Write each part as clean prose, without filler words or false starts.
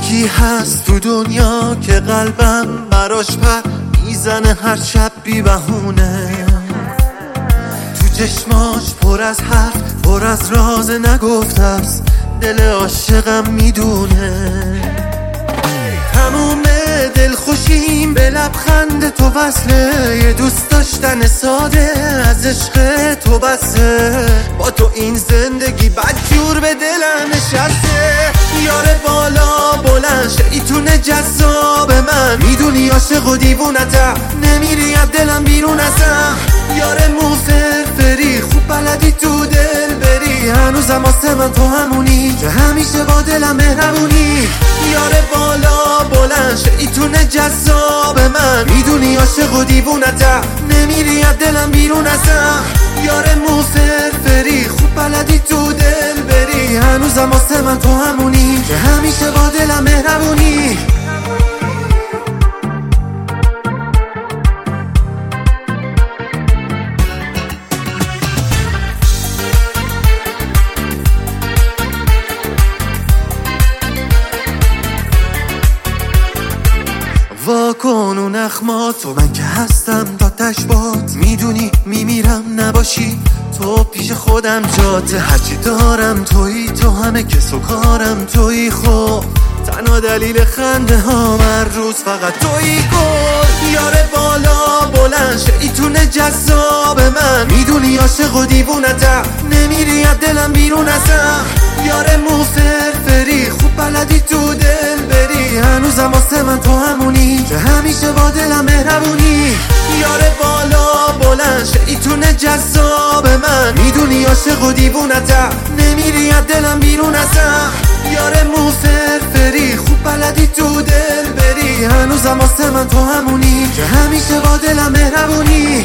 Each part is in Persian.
یکی هست تو دنیا که قلبم براش پر میزنه هر شب بی بهونه. تو چشماش پر از حرف، پر از راز نگفتست، دل عاشقم میدونه. تموم دل خوشیم به لبخند تو وصله، یه دوست داشتن ساده از عشق تو بسه. با تو این زندگی بدجور به دلم نشسته. یاره بالا بلند شیطون جذاب من، میدونی عاشق و دیوونتم، نمیری از دلم بیرون ازم. یاره موفری خوب بلدی تو دل بری، هنوزم واسه من تو همونی که همیشه با دلم مهربونی. یاره بالا بلند شیطون جذاب من، میدونی عاشق و دیوونتم، نمیری از دلم بیرون ازم. یاره موفری خوب بلدی تو دل بری، هنوزم واسه من تو همونی که همیشه با دلم مهربونی. واکن و نخماتو، من که هستم تا تشبات، میدونی میمیرم نباشی تو پیش خودم جاته. هرچی دارم تویی، تو همه کس و کارم تویی، خب تنها دلیل خنده ها هر روز فقط تویی. گل یاره بالا بلند شیطون جذاب من، میدونی عاشق و دیوونتم، نمیری از دلم بیرون ازم. یاره موفری خوب بلدی تو دل بری، هنوزم واسه من تو همونی که همیشه با دلم مهربونی. یاره بالا بلند شیطون جذاب من، میدونی عاشق و دیوونتم، نمیری از دلم بیرون ازم. یاره موفری خوب بلدی تو دل بری، هنوزم واسه من تو همونی که همیشه با دلم مهربونی.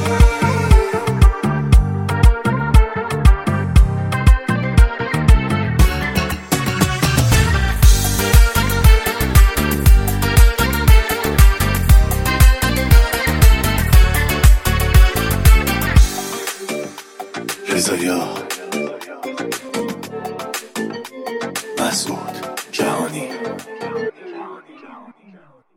رضایا مسعود جهانی.